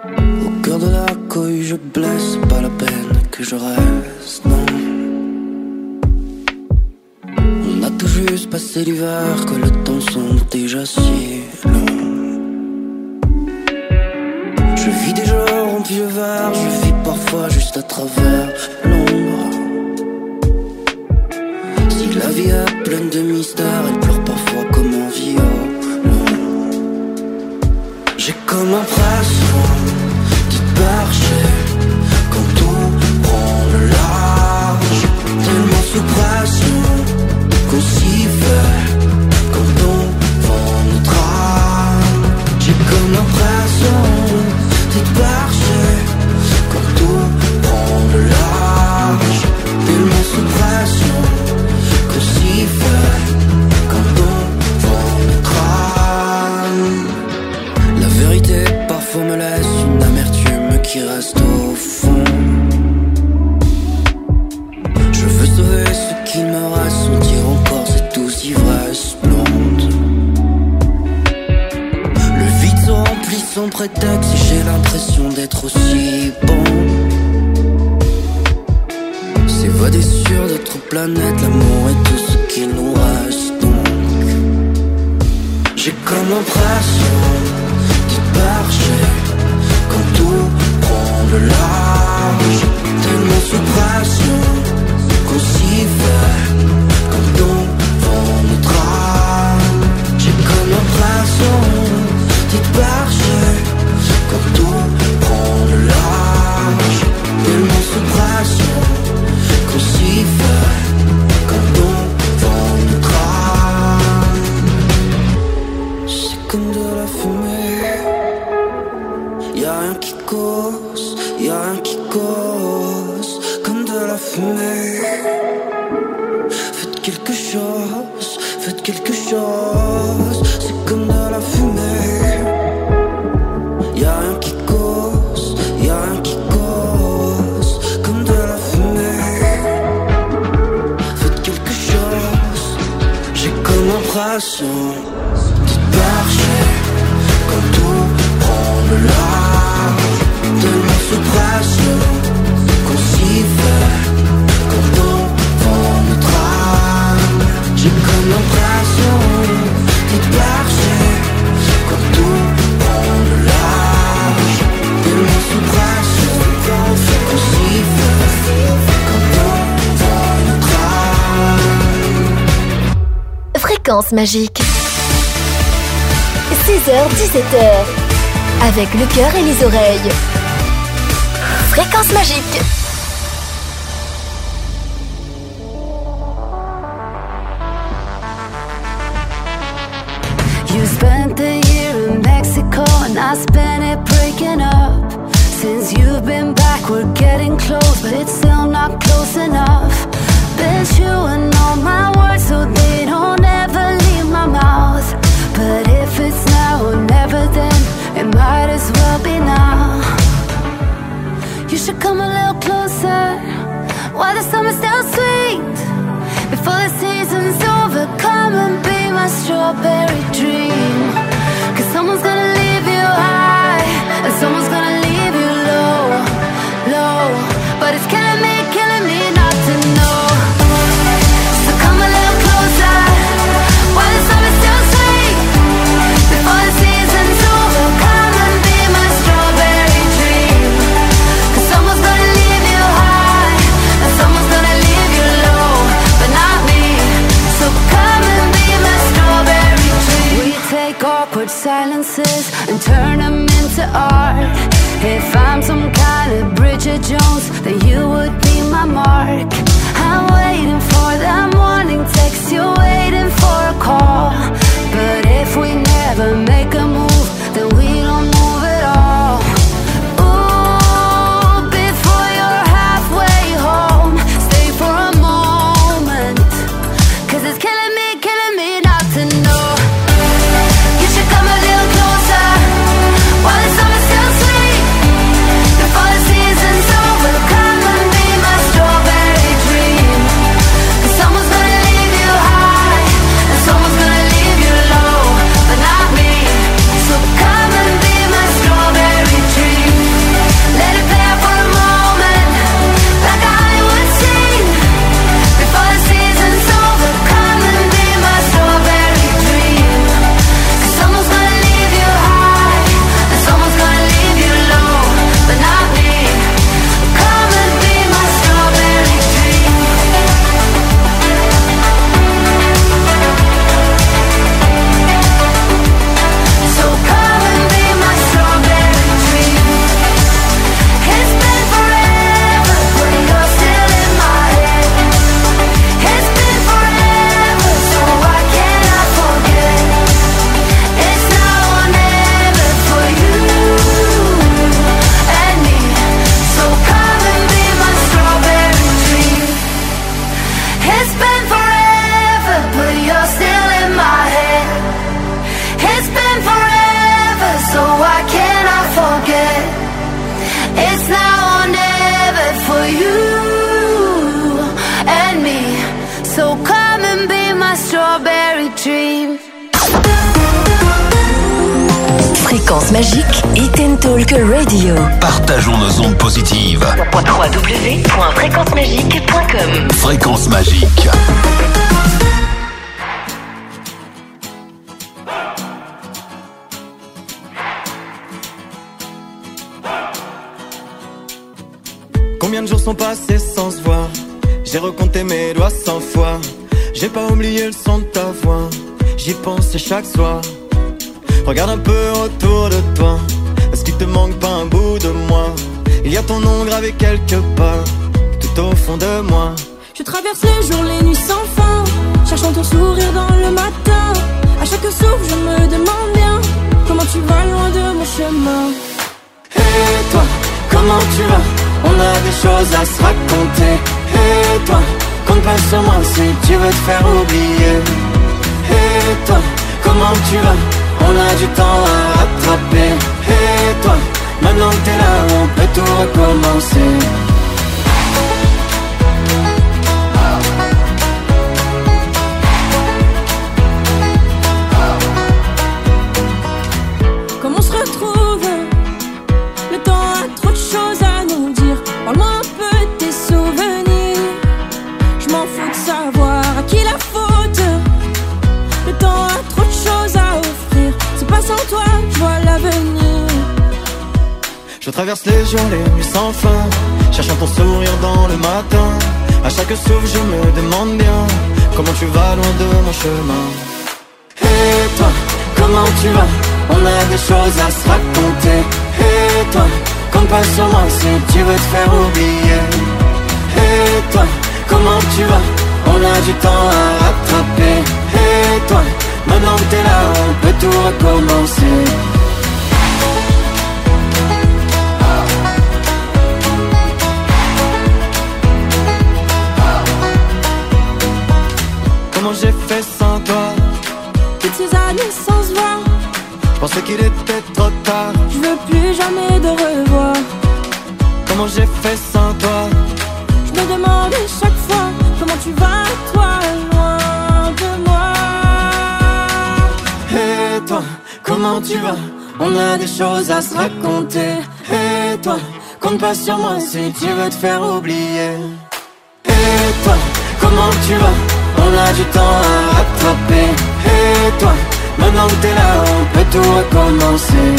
Au cœur de la cohue je blesse, pas la peine que je reste, non. On a tout juste passé l'hiver, que le temps semble déjà si long. Je vis des jours remplis de verre, je vis parfois juste à travers l'ombre. Si la vie est pleine de mystères, elle pleure parfois comme un violon. J'ai comme l'impression d'y percher quand tout prend le large. Tellement sous pression qu'on s'y fait quand on vend notre âme. J'ai comme l'impression d'y percher quand tout prend le large. Tellement sous pression qu'on s'y fait quand on vend notre âme. La vérité parfois me laisse une amertume qui reste au fond. Je veux sauver ce qu'il me reste, sentir encore cette douce ivresse blonde. Le vide se remplit sans prétexte et j'ai l'impression d'être aussi bon. S'évader sur d'autres planètes, l'amour est tout ce qu'il nous reste donc. J'ai comme l'impression d'y percher quand tout prend le large. Tellement sous pression qu'on s'y fait quand on vend notre âme. J'ai comme l'impression d'y percher quand tout prend le large. Tellement sous pression qu'on s'y fait quand on vend notre âme. C'est comme de la fumée, y'a rien qui cause, y'a rien qui cause. Comme de la fumée. Faites quelque chose, faites quelque chose. C'est comme de la fumée. Y'a rien qui cause, y'a rien qui cause. Comme de la fumée. Faites quelque chose. J'ai comme l'impression d'y percher quand tout prend le large. Tellement sous pression qu'on s'y fait quand on vend notre âme. J'ai comme l'impression d'y percher quand tout prend le large. Tellement sous pression qu'on s'y fait quand on vend notre âme. Fréquence magique. 16h-17h. Avec le cœur et les oreilles. Fréquence magique. You spent the year in Mexico and I spent it breaking up. Since you've been back we're getting close, but it's still not close enough. Been chewing on my words so they don't ever leave my mouth. But if it's now or never, then it might as well be now. You should come a little closer while the summer's still sweet. Before the season's over, come and be my strawberry dream. Cause someone's gonna leave you high and someone's gonna leave you low, low. But it's killing me not to know. So come a little closer while the summer's still sweet. Before the season's over, come and be my strawberry dream. Cause someone's gonna leave you high and someone's gonna leave you low, but not me. So come and be my strawberry dream. We take awkward silences and turn them into art. If I'm some kind of Bridget Jones, then you would be my Mark. I'm waiting for that morning text, you're waiting for a call. But if we never make a move, then we don't move at all. Ooh, before you're halfway home, stay for a moment. Cause it's killing me not to know. You should come a little closer while the summer's still sweet. Before the season's over, come and be my strawberry dream. Cause someone's gonna leave you high and someone's gonna leave you low, but not me. So come and be strawberry dream. Fréquence magique, Hit and Talk Radio. Partageons nos ondes positives. www.fréquencemagique.com. Fréquence magique. Combien de jours sont passés sans se voir? J'ai recompté mes doigts 100 fois. J'ai pas oublié le son de ta voix. J'y pense chaque soir. Regarde un peu autour de toi. Est-ce qu'il te manque pas un bout de moi? Il y a ton nom gravé quelque part, tout au fond de moi. Je traverse les jours, les nuits sans fin, cherchant ton sourire dans le matin. À chaque souffle je me demande bien comment tu vas loin de mon chemin. Et toi, comment tu vas? On a des choses à se raconter. Et toi, compte pas sur moi si tu veux te faire oublier. Et toi, comment tu vas? On a du temps à rattraper. Et toi, maintenant que t'es là, on peut tout recommencer. Comment on se retrouve? Le temps a trop de choses à nous dire. Parle-moi un peu de tes souvenirs. Je m'en fous de savoir à qui la faute. Le temps a trop de choses à offrir. C'est pas sans toi que je vois l'avenir. Je traverse les jours, les nuits sans fin, cherchant ton sourire dans le matin. À chaque souffle je me demande bien comment tu vas loin de mon chemin. Et toi, comment tu vas? On a des choses à se raconter. Et toi, compte pas sur moi si tu veux te faire oublier. Et toi, comment tu vas? On a du temps à rattraper. Et toi, maintenant que t'es là, on peut tout recommencer. Comment j'ai fait sans toi? Toutes ces années sans se voir, Je pensais qu'il était trop tard. je veux plus jamais de revoir. Comment j'ai fait sans toi? Je me demande chaque fois comment tu vas, toi, loin de moi. Et toi, comment tu vas? On a des choses à se raconter. Et toi, compte pas sur moi si tu veux te faire oublier. Et toi, comment tu vas? On a du temps à rattraper. Et toi, maintenant que t'es là, on peut tout recommencer.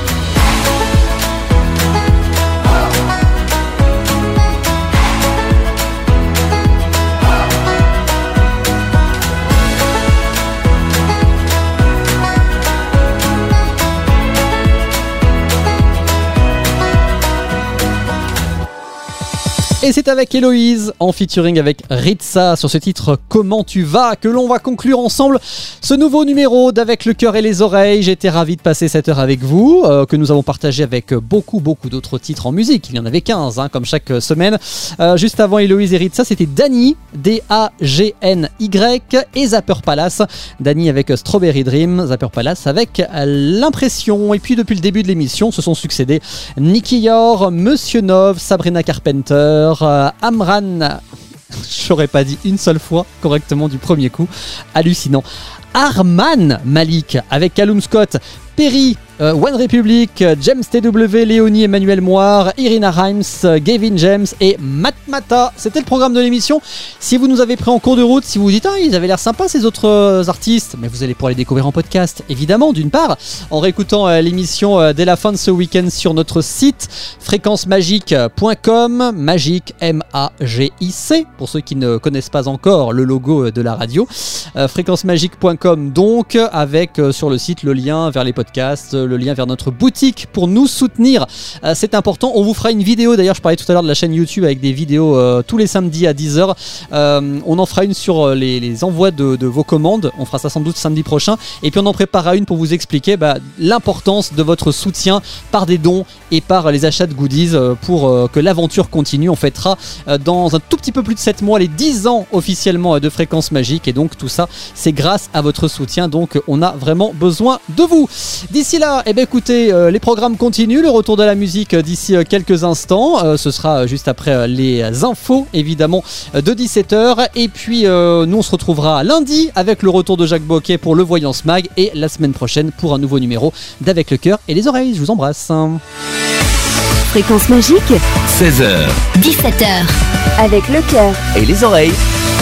Et c'est avec Héloïse en featuring avec Ritza sur ce titre Comment tu vas que l'on va conclure ensemble ce nouveau numéro d'Avec le cœur et les oreilles. J'étais ravi de passer cette heure avec vous, que nous avons partagé avec beaucoup d'autres titres en musique. Il y en avait 15 comme chaque semaine. Juste avant Héloïse et Ritza, c'était Dany, D-A-G-N-Y et Zapper Palace. Dany avec Strawberry Dream, Zapper Palace avec L'Impression. Et puis depuis le début de l'émission, se sont succédés Nicky Yor, Monsieur Nov, Sabrina Carpenter, Amran, j'aurais pas dit une seule fois correctement du premier coup, hallucinant. Arman Malik avec Callum Scott, Perry, One Republic, James TW, Léonie Emmanuel Moire, Irina Rhymes, Gavin James et Matmata. C'était le programme de l'émission. Si vous nous avez pris en cours de route, si vous vous dites ils avaient l'air sympas ces autres artistes, mais vous allez pouvoir les découvrir en podcast, évidemment, d'une part, en réécoutant l'émission dès la fin de ce week-end sur notre site fréquencemagique.com, magique M-A-G-I-C, pour ceux qui ne connaissent pas encore le logo de la radio, fréquencemagique.com donc, avec sur le site le lien vers les podcasts, le lien vers notre boutique pour nous soutenir. C'est important. On vous fera une vidéo. D'ailleurs, je parlais tout à l'heure de la chaîne YouTube avec des vidéos tous les samedis à 10h. On en fera une sur les envois de vos commandes. On fera ça sans doute samedi prochain. Et puis, on en préparera une pour vous expliquer l'importance de votre soutien par des dons et par les achats de goodies pour que l'aventure continue. On fêtera dans un tout petit peu plus de 7 mois les 10 ans officiellement de Fréquence Magique. Et donc, tout ça, c'est grâce à votre soutien. Donc, on a vraiment besoin de vous. D'ici là, cas, écoutez, les programmes continuent, le retour de la musique d'ici quelques instants. Ce sera juste après les infos, évidemment, de 17h. Et puis, nous, on se retrouvera lundi avec le retour de Jacques Boquet pour le Voyance Mag et la semaine prochaine pour un nouveau numéro d'Avec le cœur et les oreilles. Je vous embrasse. Fréquence magique, 16h. 17h. Avec le cœur Et les oreilles.